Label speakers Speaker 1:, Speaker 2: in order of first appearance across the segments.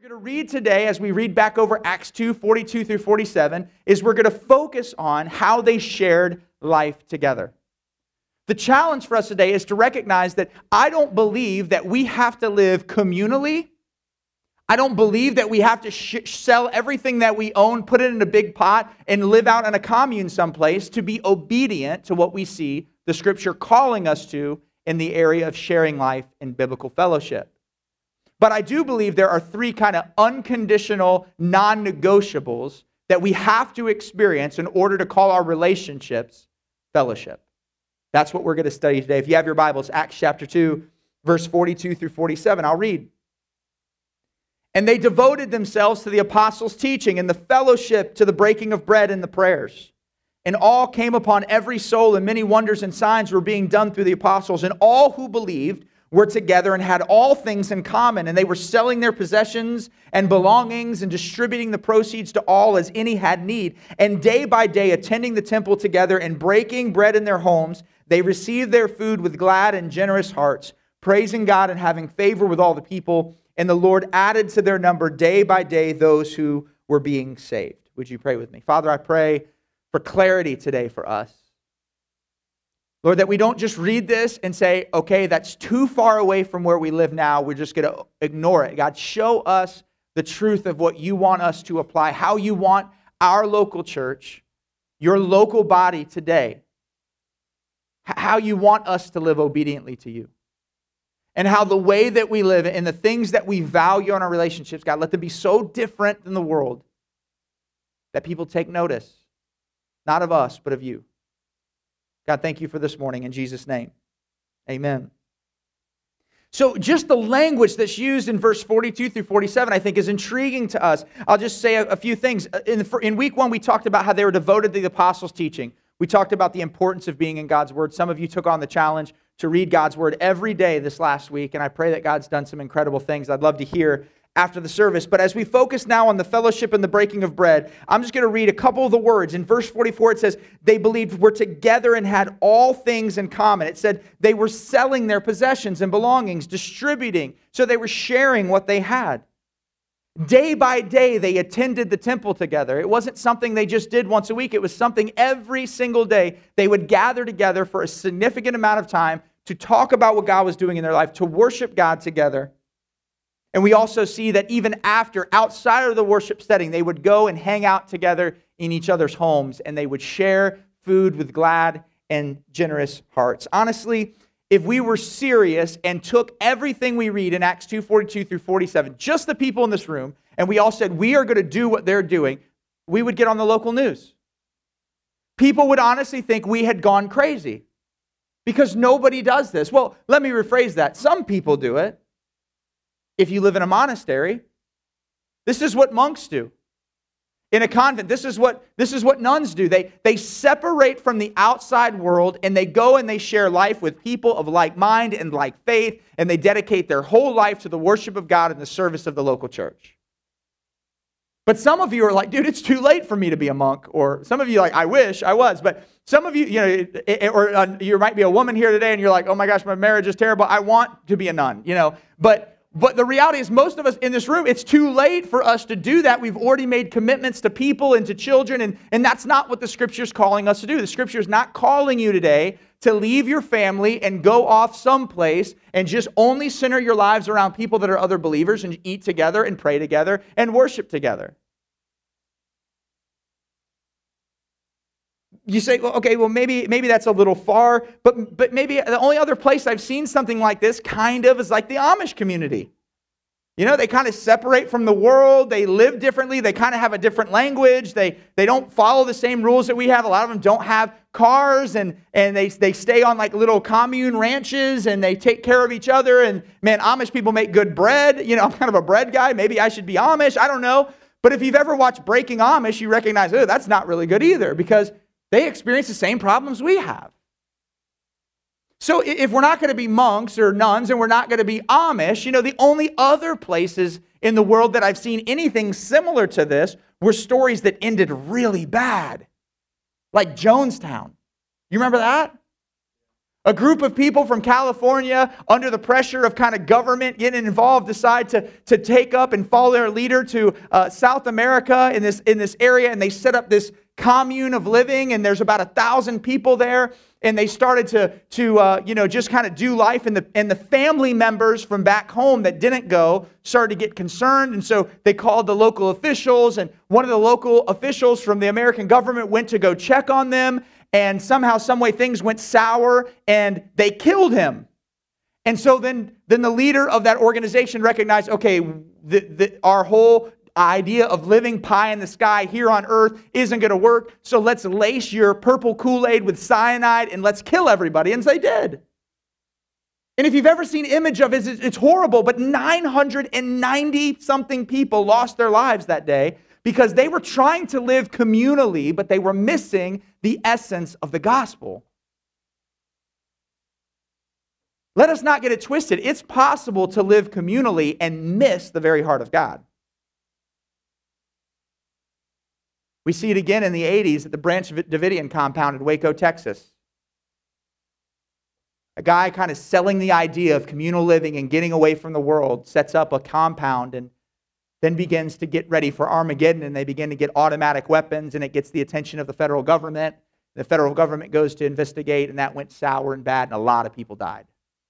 Speaker 1: We're going to read today, as we read back over Acts 2, 42 through 47, is we're going to focus on how they shared life together. The challenge for us today is to recognize that I don't believe that we have to live communally. I don't believe that we have to sell everything that we own, put it in a big pot, and live out in a commune someplace to be obedient to what we see the Scripture calling us to in the area of sharing life in biblical fellowship. But I do believe there are three kind of unconditional non-negotiables that we have to experience in order to call our relationships fellowship. That's what we're going to study today. If you have your Bibles, Acts chapter 2, verse 42 through 47, I'll read. And they devoted themselves to the apostles' teaching and the fellowship, to the breaking of bread and the prayers. And all came upon every soul, and many wonders and signs were being done through the apostles. And all who believed were together and had all things in common. And they were selling their possessions and belongings and distributing the proceeds to all as any had need. And day by day, attending the temple together and breaking bread in their homes, they received their food with glad and generous hearts, praising God and having favor with all the people. And the Lord added to their number day by day those who were being saved. Would you pray with me? Father, I pray for clarity today for us. Lord, that we don't just read this and say, okay, that's too far away from where we live now. We're just going to ignore it. God, show us the truth of what you want us to apply, how you want our local church, your local body today, how you want us to live obediently to you. And how the way that we live and the things that we value in our relationships, God, let them be so different than the world that people take notice, not of us, but of you. God, thank you for this morning in Jesus' name. Amen. So just the language that's used in verse 42 through 47, I think, is intriguing to us. I'll just say a few things. In week one, we talked about how they were devoted to the apostles' teaching. We talked about the importance of being in God's Word. Some of you took on the challenge to read God's Word every day this last week, and I pray that God's done some incredible things. I'd love to hear after the service. But as we focus now on the fellowship and the breaking of bread, I'm just going to read a couple of the words. In verse 44, it says, they believed were together and had all things in common. It said they were selling their possessions and belongings, distributing. So they were sharing what they had. Day by day, they attended the temple together. It wasn't something they just did once a week. It was something every single day. They would gather together for a significant amount of time to talk about what God was doing in their life, to worship God together. And we also see that even after, outside of the worship setting, they would go and hang out together in each other's homes, and they would share food with glad and generous hearts. Honestly, if we were serious and took everything we read in Acts 2, 42 through 47, just the people in this room, and we all said, we are going to do what they're doing, we would get on the local news. People would honestly think we had gone crazy because nobody does this. Well, let me rephrase that. Some people do it. If you live in a monastery, this is what monks do. In a convent, this is what nuns do. They separate from the outside world, and they go and they share life with people of like mind and like faith, and they dedicate their whole life to the worship of God and the service of the local church. But some of you are like, dude, it's too late for me to be a monk. Or some of you are like, I wish I was. But some of you, you might be a woman here today, and you're like, oh my gosh, my marriage is terrible. I want to be a nun, But the reality is most of us in this room, it's too late for us to do that. We've already made commitments to people and to children, and that's not what the Scripture is calling us to do. The Scripture is not calling you today to leave your family and go off someplace and just only center your lives around people that are other believers and eat together and pray together and worship together. You say, well, okay, well, maybe that's a little far, but maybe the only other place I've seen something like this kind of is like the Amish community. They kind of separate from the world. They live differently. They kind of have a different language. They don't follow the same rules that we have. A lot of them don't have cars, and they stay on like little commune ranches, and they take care of each other. And man, Amish people make good bread. I'm kind of a bread guy. Maybe I should be Amish. I don't know. But if you've ever watched Breaking Amish, you recognize, that's not really good either, because they experience the same problems we have. So if we're not going to be monks or nuns and we're not going to be Amish, the only other places in the world that I've seen anything similar to this were stories that ended really bad. Like Jonestown. You remember that? A group of people from California, under the pressure of kind of government getting involved, decide to take up and follow their leader to South America in this area, and they set up this commune of living, and there's about 1,000 people there, and they started to just kind of do life, and the family members from back home that didn't go started to get concerned, and so they called the local officials, and one of the local officials from the American government went to go check on them, and somehow, some way, things went sour, and they killed him. And so then the leader of that organization recognized, okay, our whole idea of living pie in the sky here on earth isn't going to work, so let's lace your purple Kool-Aid with cyanide and let's kill everybody. And so they did. And if you've ever seen image of it, it's horrible, but 990-something people lost their lives that day because they were trying to live communally, but they were missing the essence of the gospel. Let us not get it twisted. It's possible to live communally and miss the very heart of God. We see it again in the 80s at the Branch Davidian compound in Waco, Texas. A guy kind of selling the idea of communal living and getting away from the world sets up a compound and then begins to get ready for Armageddon, and they begin to get automatic weapons, and it gets the attention of the federal government. The federal government goes to investigate, and that went sour and bad, and a lot of people died.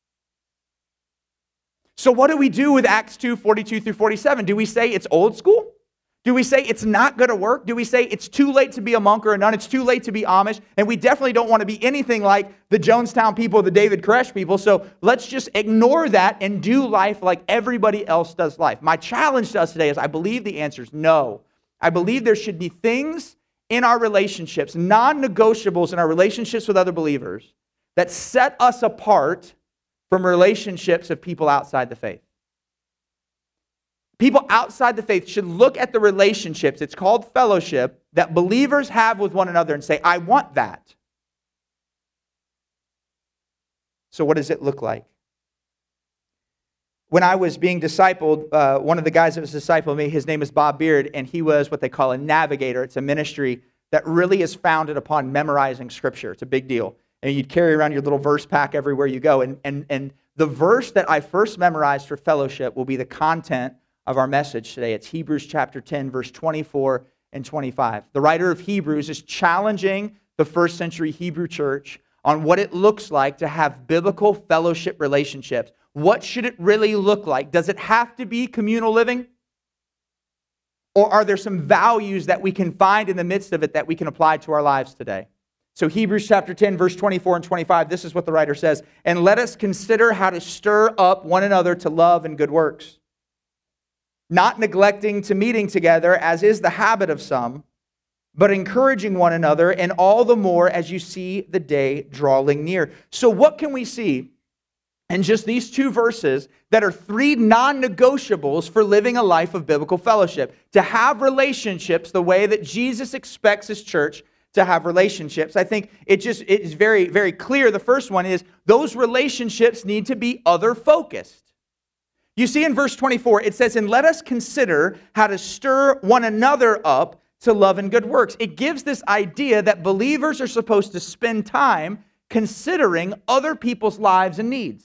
Speaker 1: So what do we do with Acts 2, 42 through 47? Do we say it's old school? Do we say it's not going to work? Do we say it's too late to be a monk or a nun? It's too late to be Amish? And we definitely don't want to be anything like the Jonestown people or the David Koresh people. So let's just ignore that and do life like everybody else does life. My challenge to us today is I believe the answer is no. I believe there should be things in our relationships, non-negotiables in our relationships with other believers, that set us apart from relationships of people outside the faith. People outside the faith should look at the relationships, it's called fellowship, that believers have with one another and say, I want that. So what does it look like? When I was being discipled, one of the guys that was discipling me, his name is Bob Beard, and he was what they call a navigator. It's a ministry that really is founded upon memorizing Scripture. It's a big deal. And you'd carry around your little verse pack everywhere you go. And the verse that I first memorized for fellowship will be the content of our message today. It's Hebrews chapter 10, verse 24 and 25. The writer of Hebrews is challenging the first century Hebrew church on what it looks like to have biblical fellowship relationships. What should it really look like? Does it have to be communal living? Or are there some values that we can find in the midst of it that we can apply to our lives today? So Hebrews chapter 10, verse 24 and 25, this is what the writer says. And let us consider how to stir up one another to love and good works, not neglecting to meeting together, as is the habit of some, but encouraging one another, and all the more as you see the day drawing near. So what can we see in just these two verses that are three non-negotiables for living a life of biblical fellowship? To have relationships the way that Jesus expects His church to have relationships. I think it is very, very clear. The first one is those relationships need to be other-focused. You see in verse 24, it says, and let us consider how to stir one another up to love and good works. It gives this idea that believers are supposed to spend time considering other people's lives and needs.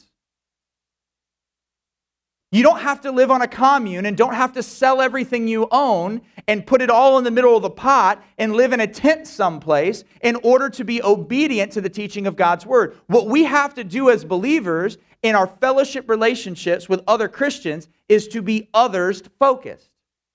Speaker 1: You don't have to live on a commune and don't have to sell everything you own and put it all in the middle of the pot and live in a tent someplace in order to be obedient to the teaching of God's Word. What we have to do as believers in our fellowship relationships with other Christians is to be others focused.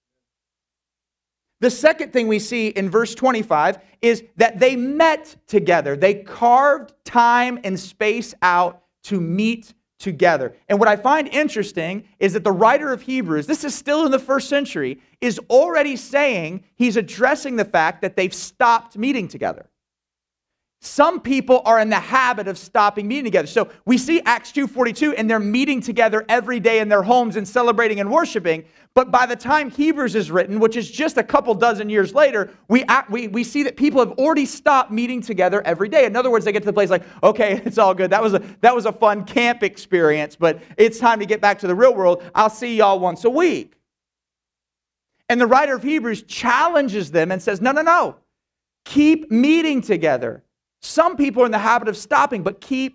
Speaker 1: The second thing we see in verse 25 is that they met together. They carved time and space out to meet together. And what I find interesting is that the writer of Hebrews, this is still in the first century, is already saying he's addressing the fact that they've stopped meeting together. Some people are in the habit of stopping meeting together. So we see Acts 2:42, and they're meeting together every day in their homes and celebrating and worshiping. But by the time Hebrews is written, which is just a couple dozen years later, we see that people have already stopped meeting together every day. In other words, they get to the place like, okay, it's all good. That was a fun camp experience, but it's time to get back to the real world. I'll see y'all once a week. And the writer of Hebrews challenges them and says, no. Keep meeting together. Some people are in the habit of stopping, but keep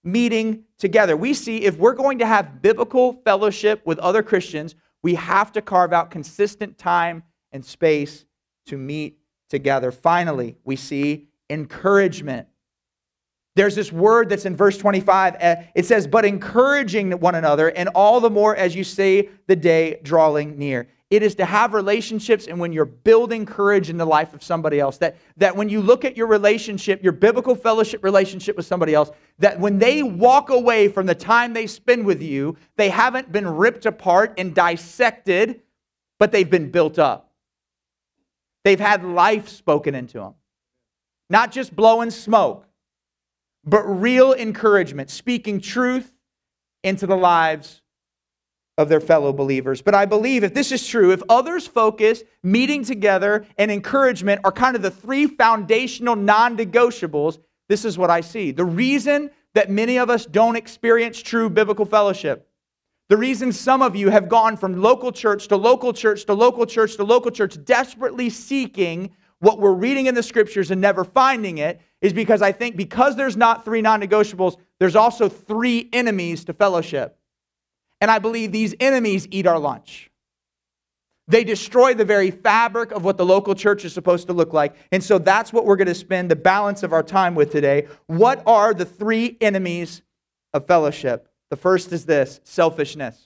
Speaker 1: meeting together. We see if we're going to have biblical fellowship with other Christians, we have to carve out consistent time and space to meet together. Finally, we see encouragement. There's this word that's in verse 25. It says, but encouraging one another, and all the more as you see the day drawing near. It is to have relationships, and when you're building courage in the life of somebody else, that when you look at your relationship, your biblical fellowship relationship with somebody else, that when they walk away from the time they spend with you, they haven't been ripped apart and dissected, but they've been built up. They've had life spoken into them. Not just blowing smoke, but real encouragement, speaking truth into the lives of their fellow believers. But I believe if this is true, if others focus, meeting together, and encouragement are kind of the three foundational non-negotiables, this is what I see. The reason that many of us don't experience true biblical fellowship, the reason some of you have gone from local church to local church to local church to local church, desperately seeking what we're reading in the scriptures and never finding it, is because I think because there's not three non-negotiables, there's also three enemies to fellowship. And I believe these enemies eat our lunch. They destroy the very fabric of what the local church is supposed to look like. And so that's what we're going to spend the balance of our time with today. What are the three enemies of fellowship? The first is this: selfishness.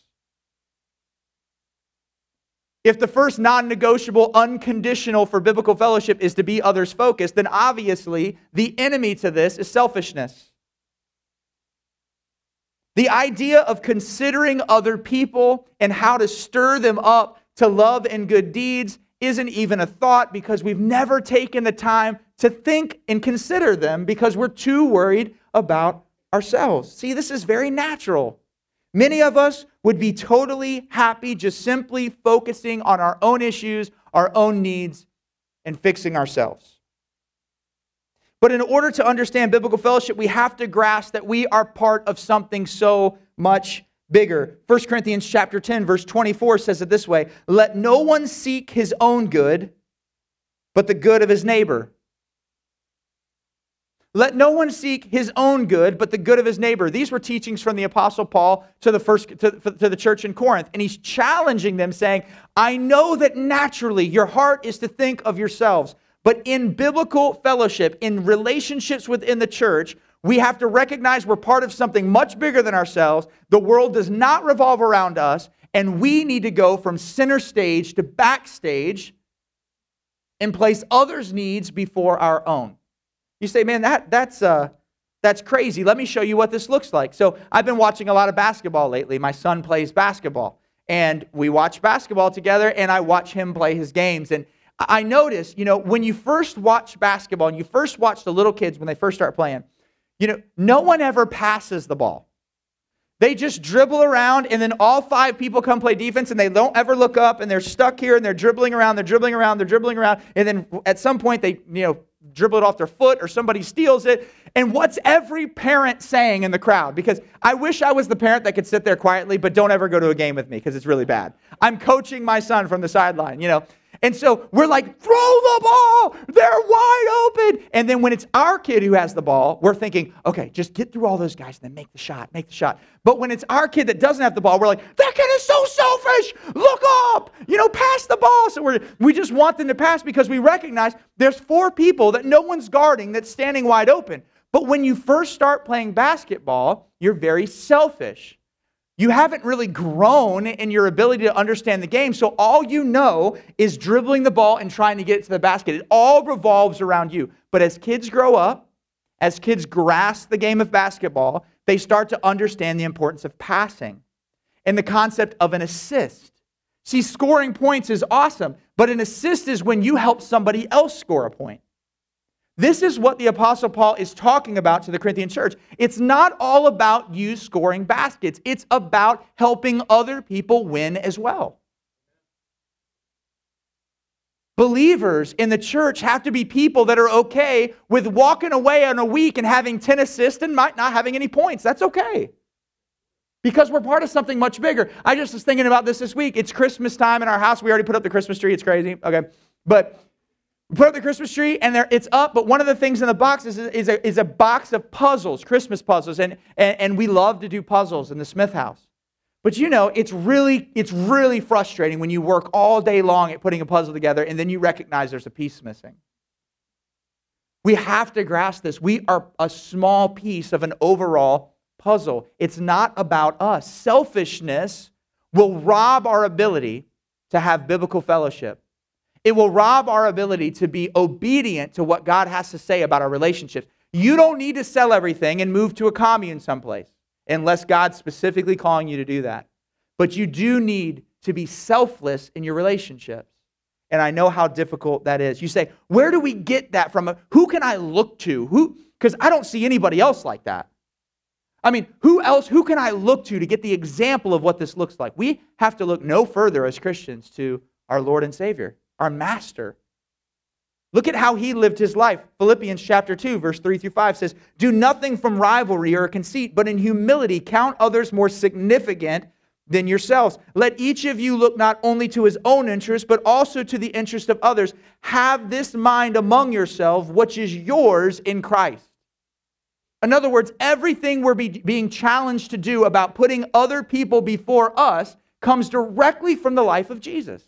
Speaker 1: If the first non-negotiable, unconditional for biblical fellowship is to be others-focused, then obviously the enemy to this is selfishness. The idea of considering other people and how to stir them up to love and good deeds isn't even a thought because we've never taken the time to think and consider them because we're too worried about ourselves. See, this is very natural. Many of us would be totally happy just simply focusing on our own issues, our own needs, and fixing ourselves. But in order to understand biblical fellowship, we have to grasp that we are part of something so much bigger. 1 Corinthians chapter 10, verse 24 says it this way: let no one seek his own good, but the good of his neighbor. Let no one seek his own good, but the good of his neighbor. These were teachings from the Apostle Paul to the church in Corinth. And he's challenging them, saying, I know that naturally your heart is to think of yourselves. But in biblical fellowship, in relationships within the church, we have to recognize we're part of something much bigger than ourselves. The world does not revolve around us. And we need to go from center stage to backstage and place others' needs before our own. You say, man, that's crazy. Let me show you what this looks like. So I've been watching a lot of basketball lately. My son plays basketball. And we watch basketball together, and I watch him play his games. And I notice, when you first watch basketball, and you first watch the little kids when they first start playing, no one ever passes the ball. They just dribble around, and then all five people come play defense, and they don't ever look up, and they're stuck here, and they're dribbling around, and then at some point they, dribble it off their foot or somebody steals it. And what's every parent saying in the crowd? Because I wish I was the parent that could sit there quietly, but don't ever go to a game with me because it's really bad. I'm coaching my son from the sideline, And so we're like, throw the ball. They're wide open. And then when it's our kid who has the ball, we're thinking, okay, just get through all those guys and then make the shot. But when it's our kid that doesn't have the ball, we're like, that kid is so selfish. Look up, pass the ball. So we just want them to pass because we recognize there's four people that no one's guarding that's standing wide open. But when you first start playing basketball, you're very selfish. You haven't really grown in your ability to understand the game, so all you know is dribbling the ball and trying to get it to the basket. It all revolves around you. But as kids grow up, as kids grasp the game of basketball, they start to understand the importance of passing and the concept of an assist. See, scoring points is awesome, but an assist is when you help somebody else score a point. This is what the Apostle Paul is talking about to the Corinthian church. It's not all about you scoring baskets. It's about helping other people win as well. Believers in the church have to be people that are okay with walking away on a week and having 10 assists and might not having any points. That's okay. Because we're part of something much bigger. I just was thinking about this week. It's Christmas time in our house. We already put up the Christmas tree. It's crazy. Okay. But We put up the Christmas tree, and it's up, but one of the things in the box is a box of puzzles, Christmas puzzles, and we love to do puzzles in the Smith house. But it's really frustrating when you work all day long at putting a puzzle together, and then you recognize there's a piece missing. We have to grasp this. We are a small piece of an overall puzzle. It's not about us. Selfishness will rob our ability to have biblical fellowship. It will rob our ability to be obedient to what God has to say about our relationships. You don't need to sell everything and move to a commune someplace unless God's specifically calling you to do that. But you do need to be selfless in your relationships. And I know how difficult that is. You say, where do we get that from? Who can I look to? Because I don't see anybody else like that. I mean, who can I look to get the example of what this looks like? We have to look no further as Christians to our Lord and Savior, our Master. Look at how he lived his life. Philippians chapter 2, verse 3 through 5 says, do nothing from rivalry or conceit, but in humility count others more significant than yourselves. Let each of you look not only to his own interest, but also to the interest of others. Have this mind among yourselves, which is yours in Christ. In other words, everything we're being challenged to do about putting other people before us comes directly from the life of Jesus.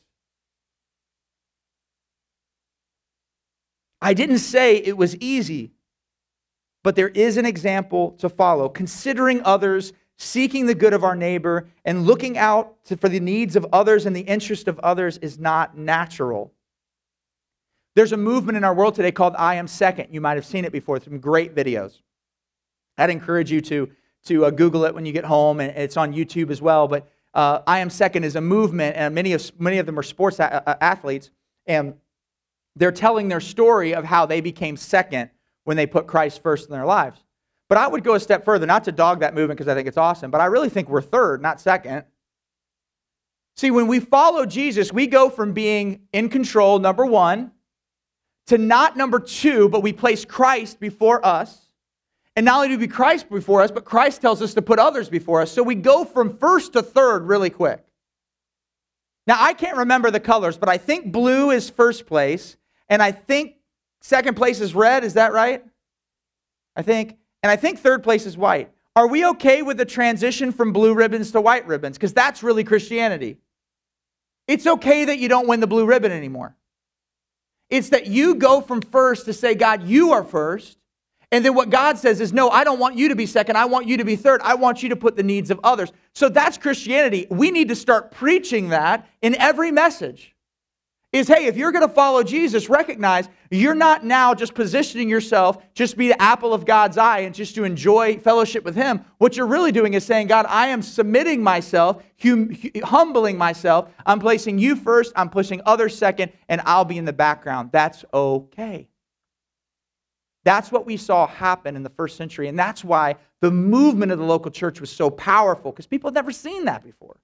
Speaker 1: I didn't say it was easy, but there is an example to follow. Considering others, seeking the good of our neighbor, and looking out for the needs of others and the interest of others is not natural. There's a movement in our world today called I Am Second. You might have seen it before. Some great videos. I'd encourage you to Google it when you get home, and it's on YouTube as well. But I Am Second is a movement, and many of them are sports athletes, and they're telling their story of how they became second when they put Christ first in their lives. But I would go a step further, not to dog that movement because I think it's awesome, but I really think we're third, not second. See, when we follow Jesus, we go from being in control, number one, to not number two, but we place Christ before us. And not only do we be Christ before us, but Christ tells us to put others before us. So we go from first to third really quick. Now, I can't remember the colors, but I think blue is first place, and I think second place is red. Is that right? I think third place is white. Are we okay with the transition from blue ribbons to white ribbons? Because that's really Christianity. It's okay that you don't win the blue ribbon anymore. It's that you go from first to say, God, you are first. And then what God says is, no, I don't want you to be second. I want you to be third. I want you to put the needs of others. So that's Christianity. We need to start preaching that in every message. Is, hey, if you're going to follow Jesus, recognize you're not now just positioning yourself just to be the apple of God's eye and just to enjoy fellowship with Him. What you're really doing is saying, God, I am submitting myself, humbling myself. I'm placing you first. I'm pushing others second, and I'll be in the background. That's okay. That's what we saw happen in the first century, and that's why the movement of the local church was so powerful, because people had never seen that before.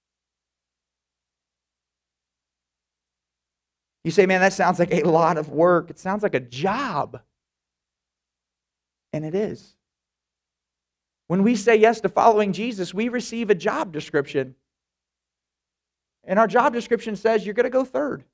Speaker 1: You say, man, that sounds like a lot of work. It sounds like a job. And it is. When we say yes to following Jesus, we receive a job description. And our job description says you're going to go third.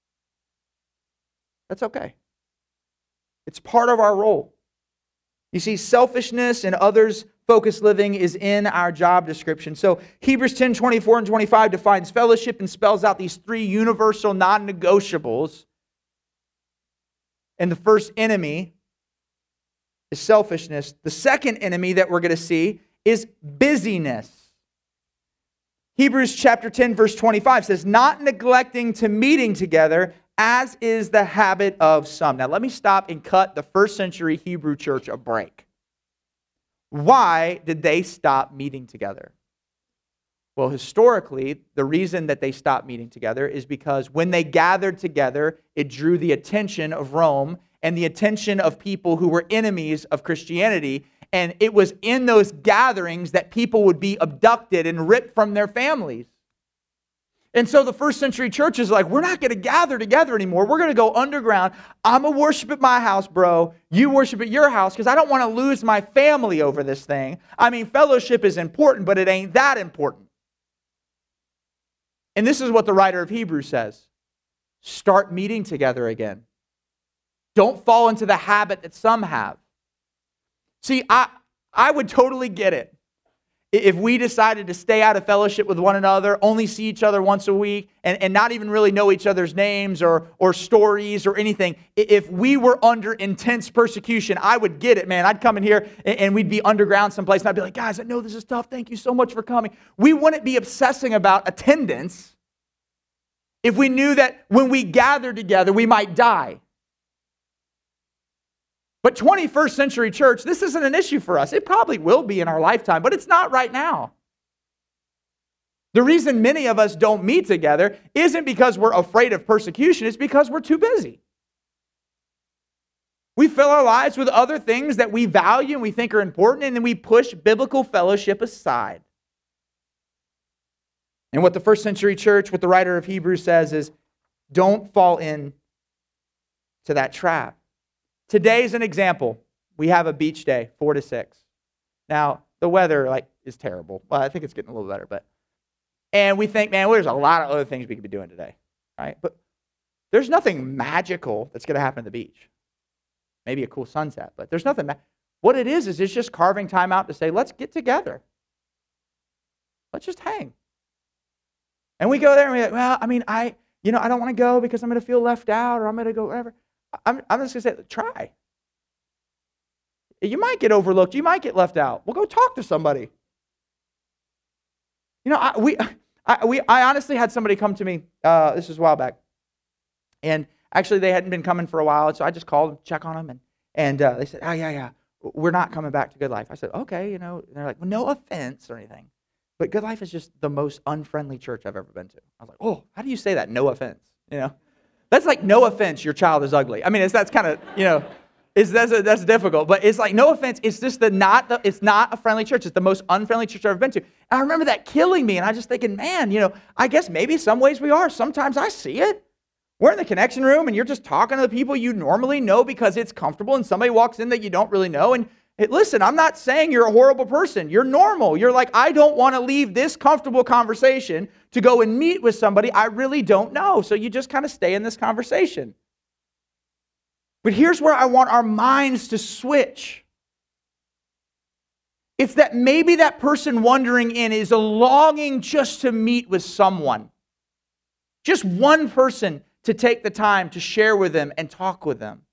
Speaker 1: That's okay. It's part of our role. You see, selfishness and others-focused living is in our job description. So Hebrews 10, 24 and 25 defines fellowship and spells out these three universal non-negotiables. And the first enemy is selfishness. The second enemy that we're going to see is busyness. Hebrews chapter 10, verse 25 says, not neglecting to meeting together, as is the habit of some. Now, let me stop and cut the first century Hebrew church a break. Why did they stop meeting together? Well, historically, the reason that they stopped meeting together is because when they gathered together, it drew the attention of Rome and the attention of people who were enemies of Christianity. And it was in those gatherings that people would be abducted and ripped from their families. And so the first century church is like, we're not going to gather together anymore. We're going to go underground. I'm going to worship at my house, bro. You worship at your house because I don't want to lose my family over this thing. I mean, fellowship is important, but it ain't that important. And this is what the writer of Hebrews says. Start meeting together again. Don't fall into the habit that some have. See, I would totally get it if we decided to stay out of fellowship with one another, only see each other once a week, and not even really know each other's names or stories or anything. If we were under intense persecution, I would get it, man. I'd come in here and we'd be underground someplace, and I'd be like, guys, I know this is tough. Thank you so much for coming. We wouldn't be obsessing about attendance if we knew that when we gather together, we might die. But 21st century church, this isn't an issue for us. It probably will be in our lifetime, but it's not right now. The reason many of us don't meet together isn't because we're afraid of persecution. It's because we're too busy. We fill our lives with other things that we value and we think are important, and then we push biblical fellowship aside. And what the first century church, what the writer of Hebrews says is, don't fall into that trap. Today's an example. We have a beach day, 4 to 6. Now, the weather is terrible. Well, I think it's getting a little better, and we think, man, well, there's a lot of other things we could be doing today, right? But there's nothing magical that's going to happen at the beach. Maybe a cool sunset, but there's nothing. What it is it's just carving time out to say, let's get together. Let's just hang. And we go there and we're like, well, I mean, I don't want to go because I'm going to feel left out, or I'm going to go whatever. I'm just going to say, try. You might get overlooked. You might get left out. Well, go talk to somebody. I honestly had somebody come to me, this was a while back, and actually they hadn't been coming for a while, and so I just called them, check on them, and they said, oh, yeah, we're not coming back to Good Life. I said, okay, and they're like, well, no offense or anything, but Good Life is just the most unfriendly church I've ever been to. I was like, oh, how do you say that? No offense, That's like, no offense, your child is ugly. I mean, that's kind of, that's difficult. But it's like, no offense, it's just it's not a friendly church. It's the most unfriendly church I've ever been to. And I remember that killing me. And I just thinking, man, I guess maybe some ways we are. Sometimes I see it. We're in the connection room and you're just talking to the people you normally know because it's comfortable. And somebody walks in that you don't really know. And hey, listen, I'm not saying you're a horrible person. You're normal. You're like, I don't want to leave this comfortable conversation to go and meet with somebody I really don't know. So you just kind of stay in this conversation. But here's where I want our minds to switch. It's that maybe that person wandering in is a longing just to meet with someone. Just one person to take the time to share with them and talk with them.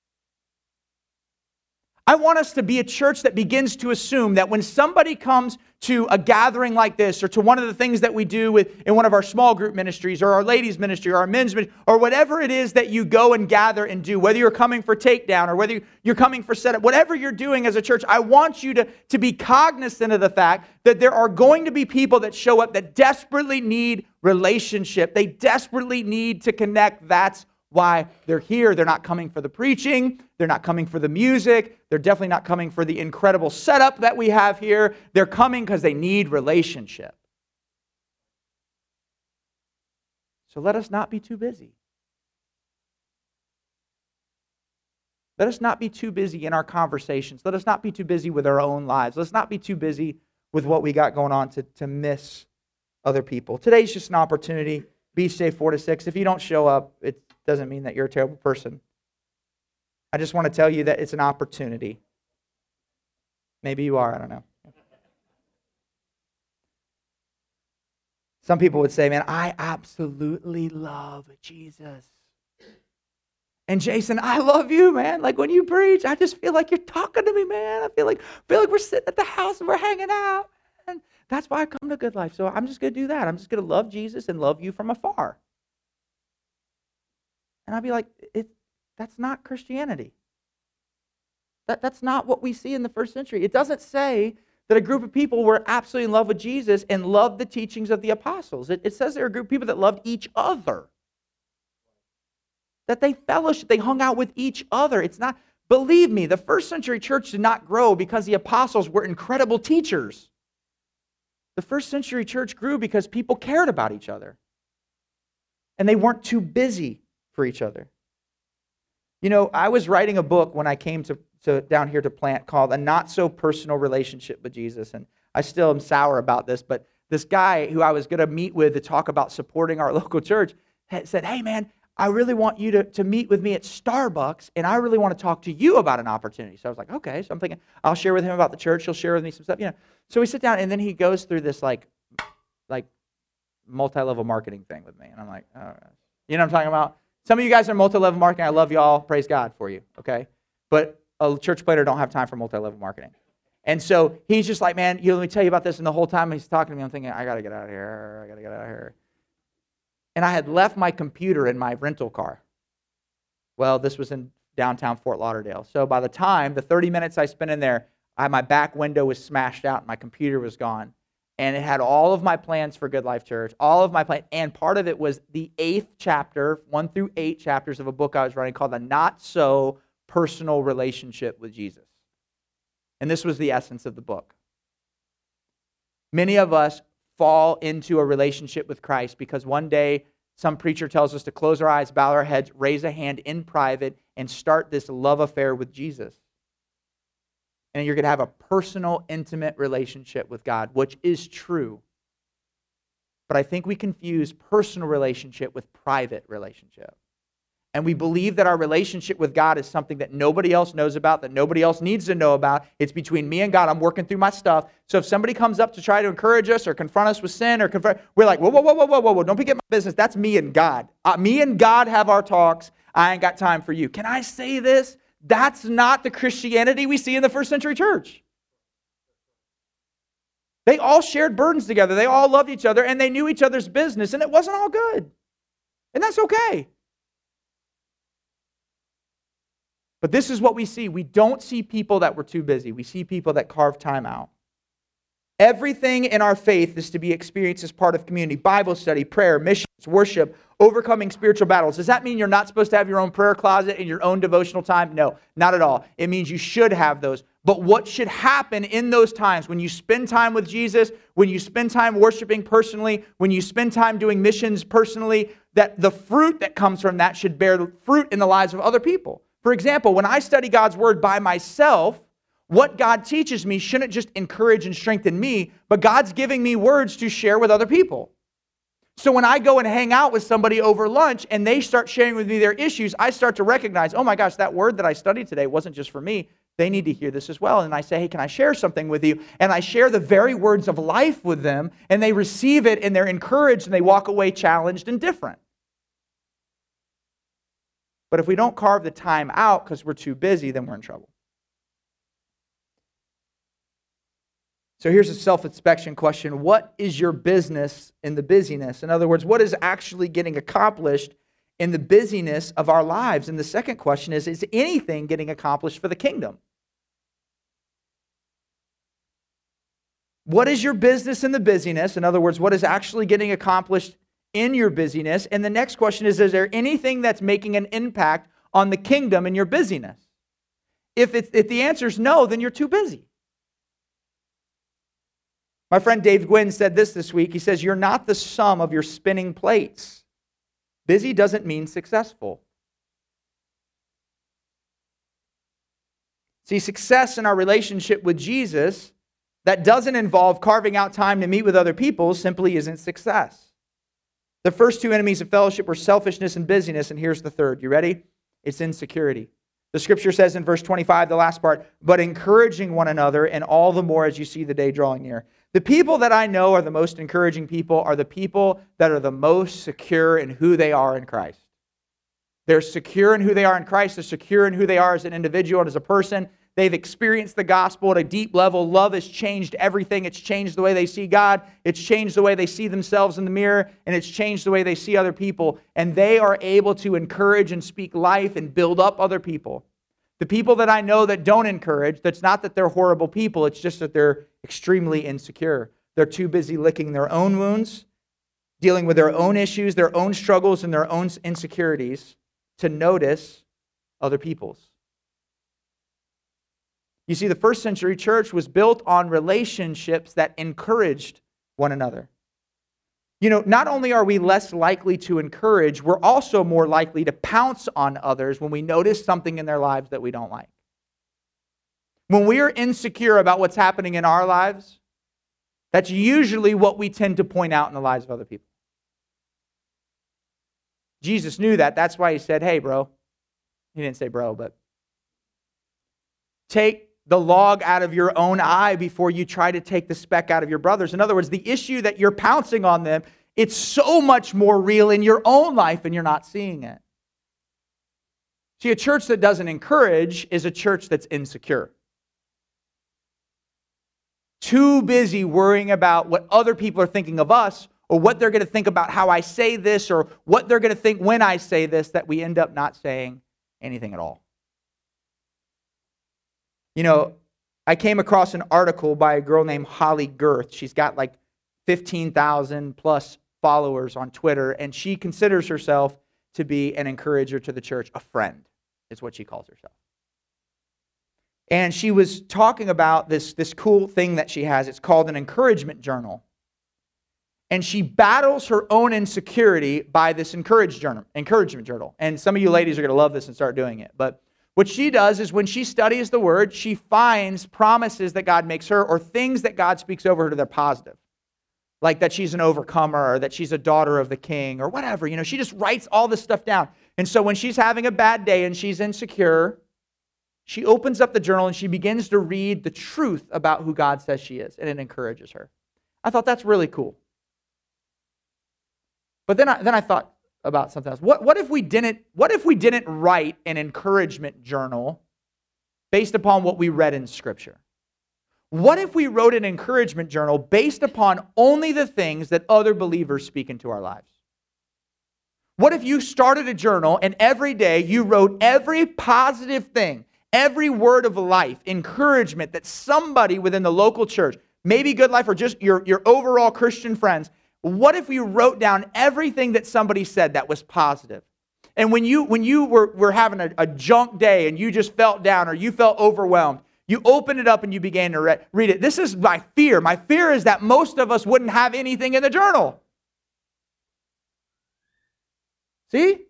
Speaker 1: I want us to be a church that begins to assume that when somebody comes to a gathering like this, or to one of the things that we do in one of our small group ministries, or our ladies ministry, or our men's ministry, or whatever it is that you go and gather and do, whether you're coming for takedown, or whether you're coming for setup, whatever you're doing as a church, I want you to be cognizant of the fact that there are going to be people that show up that desperately need relationship. They desperately need to connect. That's why they're here. They're not coming for the preaching. They're not coming for the music. They're definitely not coming for the incredible setup that we have here. They're coming because they need relationship. So let us not be too busy. Let us not be too busy in our conversations. Let us not be too busy with our own lives. Let's not be too busy with what we got going on to miss other people. Today's just an opportunity. Beach day 4 to 6. If you don't show up, it doesn't mean that you're a terrible person. I just want to tell you that it's an opportunity. Maybe you are, I don't know. Some people would say, man, I absolutely love Jesus. And Jason, I love you, man. Like when you preach, I just feel like you're talking to me, man. I feel like we're sitting at the house and we're hanging out. And that's why I come to Good Life. So I'm just going to do that. I'm just going to love Jesus and love you from afar. And I'd be like, that's not Christianity. That's not what we see in the first century. It doesn't say that a group of people were absolutely in love with Jesus and loved the teachings of the apostles. It says there are a group of people that loved each other. That they fellowship, they hung out with each other. It's not, believe me, the first century church did not grow because the apostles were incredible teachers. The first century church grew because people cared about each other. And they weren't too busy for each other. I was writing a book when I came to down here to plant called A Not So Personal Relationship with Jesus. And I still am sour about this, but this guy who I was going to meet with to talk about supporting our local church said, hey man, I really want you to meet with me at Starbucks, and I really want to talk to you about an opportunity. So I was like, okay. So I'm thinking, I'll share with him about the church. He'll share with me some stuff. So we sit down, and then he goes through this like multi-level marketing thing with me. And I'm like, oh, you know what I'm talking about? Some of you guys are multi-level marketing. I love y'all. Praise God for you, okay? But a church planter don't have time for multi-level marketing. And so he's just like, man, let me tell you about this. And the whole time he's talking to me, I'm thinking, I got to get out of here. And I had left my computer in my rental car. Well, this was in downtown Fort Lauderdale. So by the time, the 30 minutes I spent in there, my back window was smashed out and my computer was gone. And it had all of my plans for Good Life Church, all of my plans. And part of it was the 8th chapter, 1 through 8 chapters of a book I was writing called The Not So Personal Relationship with Jesus. And this was the essence of the book. Many of us fall into a relationship with Christ because one day some preacher tells us to close our eyes, bow our heads, raise a hand in private, and start this love affair with Jesus. And you're going to have a personal, intimate relationship with God, which is true. But I think we confuse personal relationship with private relationship. And we believe that our relationship with God is something that nobody else knows about, that nobody else needs to know about. It's between me and God. I'm working through my stuff. So if somebody comes up to try to encourage us or confront us with sin, we're like, whoa, don't forget my business. That's me and God. Me and God have our talks. I ain't got time for you. Can I say this? That's not the Christianity we see in the first century church. They all shared burdens together. They all loved each other, and they knew each other's business, and it wasn't all good. And that's okay. But this is what we see. We don't see people that were too busy. We see people that carve time out. Everything in our faith is to be experienced as part of community. Bible study, prayer, missions, worship, overcoming spiritual battles. Does that mean you're not supposed to have your own prayer closet and your own devotional time? No, not at all. It means you should have those. But what should happen in those times when you spend time with Jesus, when you spend time worshiping personally, when you spend time doing missions personally, that the fruit that comes from that should bear fruit in the lives of other people. For example, when I study God's Word by myself, what God teaches me shouldn't just encourage and strengthen me, but God's giving me words to share with other people. So when I go and hang out with somebody over lunch and they start sharing with me their issues, I start to recognize, oh my gosh, that word that I studied today wasn't just for me. They need to hear this as well. And I say, hey, can I share something with you? And I share the very words of life with them, and they receive it, and they're encouraged, and they walk away challenged and different. But if we don't carve the time out because we're too busy, then we're in trouble. So here's a self-inspection question. What is your business in the busyness? In other words, what is actually getting accomplished in the busyness of our lives? And the second question is anything getting accomplished for the kingdom? What is your business in the busyness? In other words, what is actually getting accomplished in your busyness? And the next question is there anything that's making an impact on the kingdom in your busyness? If the answer is no, then you're too busy. My friend Dave Gwynn said this week. He says, you're not the sum of your spinning plates. Busy doesn't mean successful. See, success in our relationship with Jesus that doesn't involve carving out time to meet with other people simply isn't success. The first two enemies of fellowship were selfishness and busyness, and here's the third. You ready? It's insecurity. The scripture says in verse 25, the last part, but encouraging one another, and all the more as you see the day drawing near. The people that I know are the most encouraging people are the people that are the most secure in who they are in Christ. They're secure in who they are in Christ. They're secure in who they are as an individual and as a person. They've experienced the gospel at a deep level. Love has changed everything. It's changed the way they see God. It's changed the way they see themselves in the mirror. And it's changed the way they see other people. And they are able to encourage and speak life and build up other people. The people that I know that don't encourage, that's not that they're horrible people. It's just that they're extremely insecure. They're too busy licking their own wounds, dealing with their own issues, their own struggles, and their own insecurities to notice other people's. You see, the first century church was built on relationships that encouraged one another. You know, not only are we less likely to encourage, we're also more likely to pounce on others when we notice something in their lives that we don't like. When we are insecure about what's happening in our lives, that's usually what we tend to point out in the lives of other people. Jesus knew that. That's why he said, hey, bro. He didn't say bro, but take the log out of your own eye before you try to take the speck out of your brother's. In other words, the issue that you're pouncing on them, it's so much more real in your own life and you're not seeing it. See, a church that doesn't encourage is a church that's insecure. Too busy worrying about what other people are thinking of us, or what they're going to think about how I say this, or what they're going to think when I say this, that we end up not saying anything at all. You know, I came across an article by a girl named Holly Girth. She's got like 15,000 plus followers on Twitter, and she considers herself to be an encourager to the church. A friend is what she calls herself. And she was talking about this cool thing that she has. It's called an encouragement journal. And she battles her own insecurity by this encouragement journal. And some of you ladies are going to love this and start doing it. But what she does is when she studies the Word, she finds promises that God makes her or things that God speaks over her that are positive. Like that she's an overcomer, or that she's a daughter of the King, or whatever. You know, she just writes all this stuff down. And so when she's having a bad day and she's insecure, she opens up the journal and she begins to read the truth about who God says she is, and it encourages her. I thought that's really cool. But then I thought about something else. What if we didn't write an encouragement journal based upon what we read in Scripture? What if we wrote an encouragement journal based upon only the things that other believers speak into our lives? What if you started a journal and every day you wrote every positive thing, every word of life, encouragement that somebody within the local church, maybe Good Life or just your overall Christian friends, what if we wrote down everything that somebody said that was positive? And when you were having a junk day and you just felt down or you felt overwhelmed, you opened it up and you began to read it. This is my fear. My fear is that most of us wouldn't have anything in the journal. See?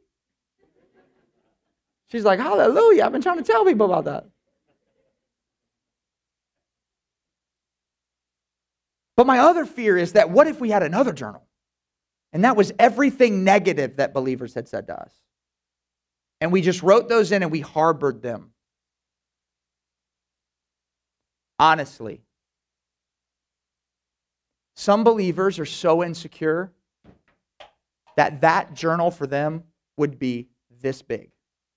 Speaker 1: She's like, hallelujah. I've been trying to tell people about that. But my other fear is that what if we had another journal? And that was everything negative that believers had said to us. And we just wrote those in and we harbored them. Honestly, some believers are so insecure that journal for them would be this big.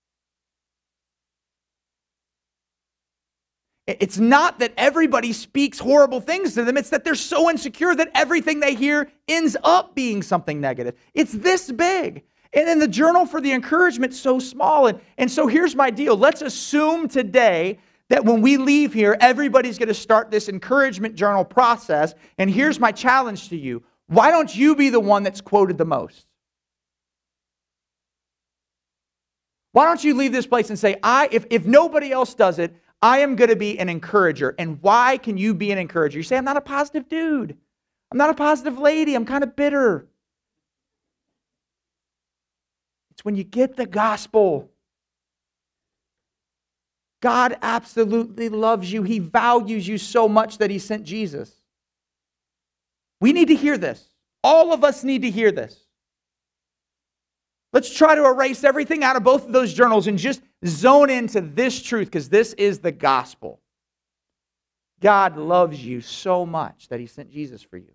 Speaker 1: It's not that everybody speaks horrible things to them. It's that they're so insecure that everything they hear ends up being something negative. It's this big. And then the journal for the encouragement's so small. And so here's my deal. Let's assume today that when we leave here, everybody's going to start this encouragement journal process. And here's my challenge to you. Why don't you be the one that's quoted the most? Why don't you leave this place and say, if nobody else does it, I am going to be an encourager. And why can you be an encourager? You say, I'm not a positive dude. I'm not a positive lady. I'm kind of bitter. It's when you get the gospel. God absolutely loves you. He values you so much that He sent Jesus. We need to hear this. All of us need to hear this. Let's try to erase everything out of both of those journals and just zone into this truth, because this is the gospel. God loves you so much that He sent Jesus for you.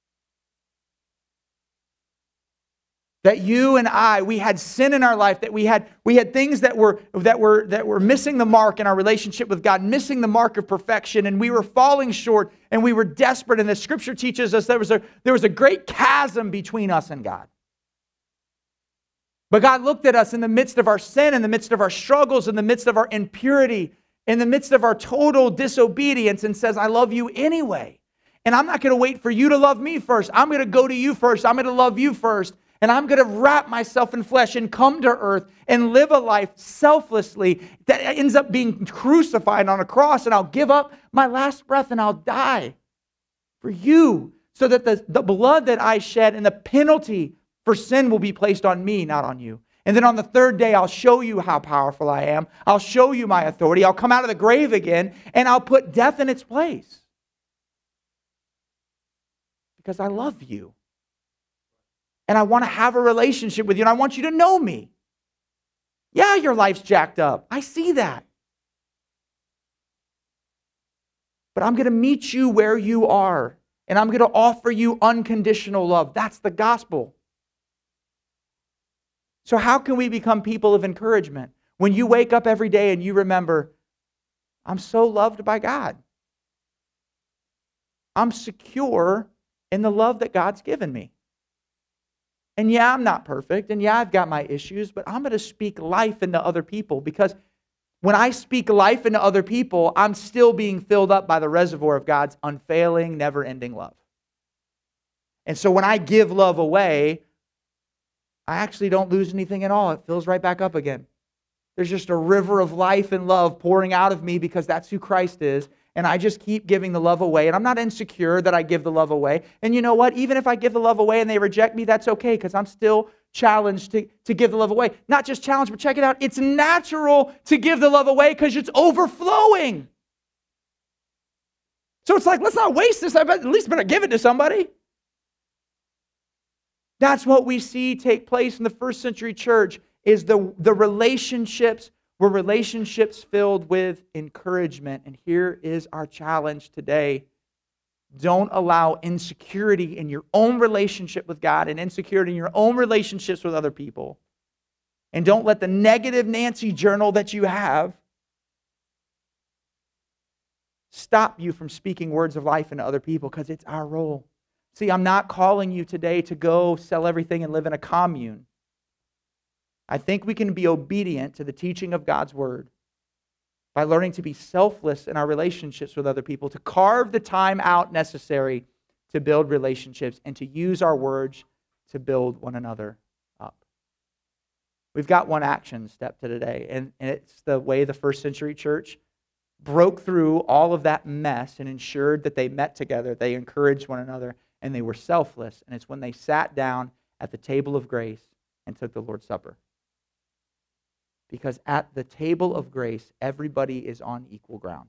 Speaker 1: That you and I, we had sin in our life, that we had things that were missing the mark in our relationship with God, missing the mark of perfection, and we were falling short, and we were desperate. And the Scripture teaches us there was a great chasm between us and God. But God looked at us in the midst of our sin, in the midst of our struggles, in the midst of our impurity, in the midst of our total disobedience, and says, I love you anyway. And I'm not going to wait for you to love me first. I'm going to go to you first. I'm going to love you first. And I'm going to wrap myself in flesh and come to earth and live a life selflessly that ends up being crucified on a cross. And I'll give up my last breath and I'll die for you, so that the blood that I shed and the penalty for sin will be placed on me, not on you. And then on the third day, I'll show you how powerful I am. I'll show you my authority. I'll come out of the grave again, and I'll put death in its place. Because I love you. And I want to have a relationship with you, and I want you to know me. Yeah, your life's jacked up. I see that. But I'm going to meet you where you are, and I'm going to offer you unconditional love. That's the gospel. So how can we become people of encouragement? When you wake up every day and you remember, I'm so loved by God. I'm secure in the love that God's given me. And yeah, I'm not perfect, and yeah, I've got my issues, but I'm going to speak life into other people, because when I speak life into other people, I'm still being filled up by the reservoir of God's unfailing, never-ending love. And so when I give love away, I actually don't lose anything at all. It fills right back up again. There's just a river of life and love pouring out of me because that's who Christ is. And I just keep giving the love away. And I'm not insecure that I give the love away. And you know what? Even if I give the love away and they reject me, that's okay, because I'm still challenged to give the love away. Not just challenged, but check it out. It's natural to give the love away because it's overflowing. So it's like, let's not waste this. I at least better give it to somebody. That's what we see take place in the first century church, is the relationships were relationships filled with encouragement. And here is our challenge today. Don't allow insecurity in your own relationship with God and insecurity in your own relationships with other people. And don't let the negative Nancy journal that you have stop you from speaking words of life into other people, because it's our role. See, I'm not calling you today to go sell everything and live in a commune. I think we can be obedient to the teaching of God's Word by learning to be selfless in our relationships with other people, to carve the time out necessary to build relationships, and to use our words to build one another up. We've got one action step to today, and it's the way the first century church broke through all of that mess and ensured that they met together, they encouraged one another, and they were selfless. And it's when they sat down at the table of grace and took the Lord's Supper. Because at the table of grace, everybody is on equal ground.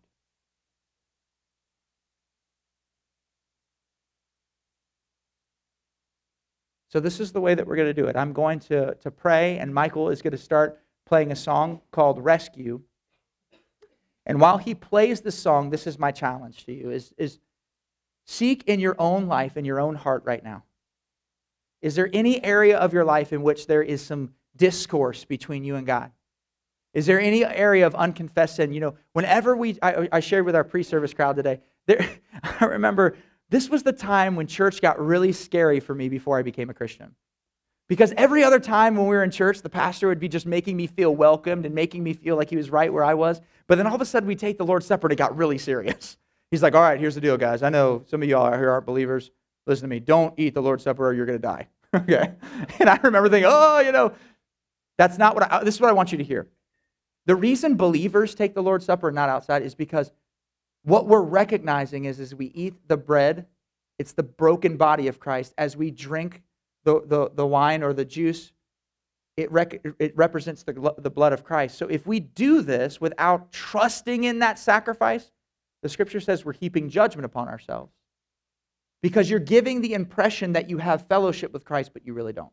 Speaker 1: So this is the way that we're going to do it. I'm going to pray, and Michael is going to start playing a song called Rescue. And while he plays the song, this is my challenge to you, is seek in your own life, in your own heart right now. Is there any area of your life in which there is some discourse between you and God? Is there any area of unconfessed sin? You know, whenever I shared with our pre-service crowd today, I remember this was the time when church got really scary for me before I became a Christian. Because every other time when we were in church, the pastor would be just making me feel welcomed and making me feel like he was right where I was. But then all of a sudden we take the Lord's Supper and it got really serious. He's like, all right, here's the deal, guys. I know some of y'all here aren't believers. Listen to me. Don't eat the Lord's Supper or you're going to die. Okay? And I remember thinking, that's not what this is what I want you to hear. The reason believers take the Lord's Supper and not outside is because what we're recognizing is as we eat the bread, it's the broken body of Christ. As we drink the wine or the juice, it represents the blood of Christ. So if we do this without trusting in that sacrifice, the Scripture says we're heaping judgment upon ourselves. Because you're giving the impression that you have fellowship with Christ, but you really don't.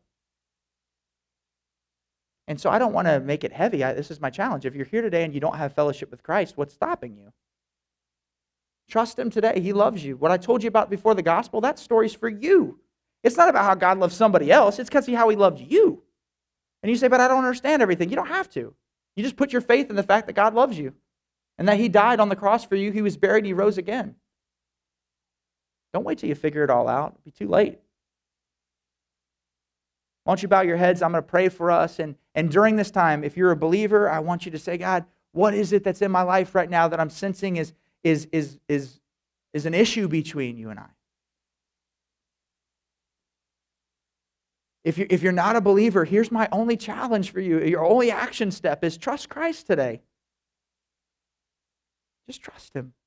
Speaker 1: And so I don't want to make it heavy. This is my challenge. If you're here today and you don't have fellowship with Christ, what's stopping you? Trust Him today. He loves you. What I told you about before the gospel, that story's for you. It's not about how God loves somebody else. It's because of how He loved you. And you say, but I don't understand everything. You don't have to. You just put your faith in the fact that God loves you and that He died on the cross for you. He was buried and He rose again. Don't wait till you figure it all out. It'll be too late. Why don't you bow your heads? I'm going to pray for us. And during this time, if you're a believer, I want you to say, God, what is it that's in my life right now that I'm sensing is an issue between you and I? If you're not a believer, here's my only challenge for you. Your only action step is trust Christ today. Just trust Him.